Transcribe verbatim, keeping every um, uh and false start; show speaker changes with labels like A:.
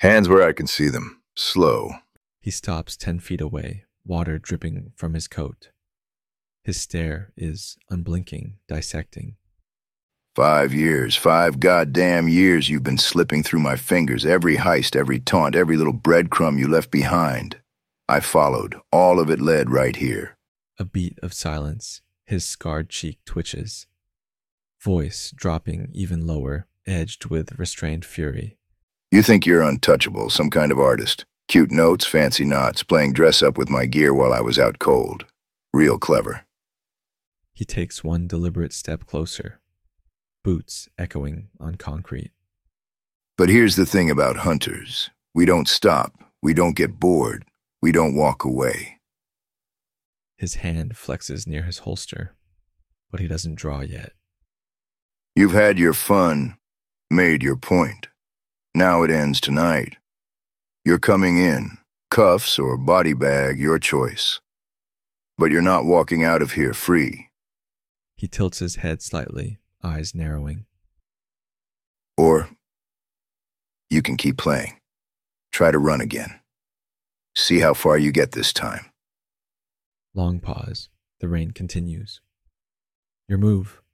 A: Hands where I can see them. Slow.
B: He stops ten feet away, water dripping from his coat. His stare is unblinking, dissecting.
A: Five years, five goddamn years you've been slipping through my fingers. Every heist, every taunt, every little breadcrumb you left behind. I followed. All of it led right here.
B: A beat of silence. His scarred cheek twitches. Voice dropping even lower, edged with restrained fury.
A: You think you're untouchable, some kind of artist. Cute notes, fancy knots, playing dress-up with my gear while I was out cold. Real clever.
B: He takes one deliberate step closer. Boots echoing on concrete.
A: But here's the thing about hunters. We don't stop. We don't get bored. We don't walk away.
B: His hand flexes near his holster, but he doesn't draw yet.
A: You've had your fun, made your point. Now it ends tonight. You're coming in, cuffs or body bag, your choice. But you're not walking out of here free.
B: He tilts his head slightly, eyes narrowing.
A: Or you can keep playing. Try to run again. See how far you get this time.
B: Long pause. The rain continues. Your move.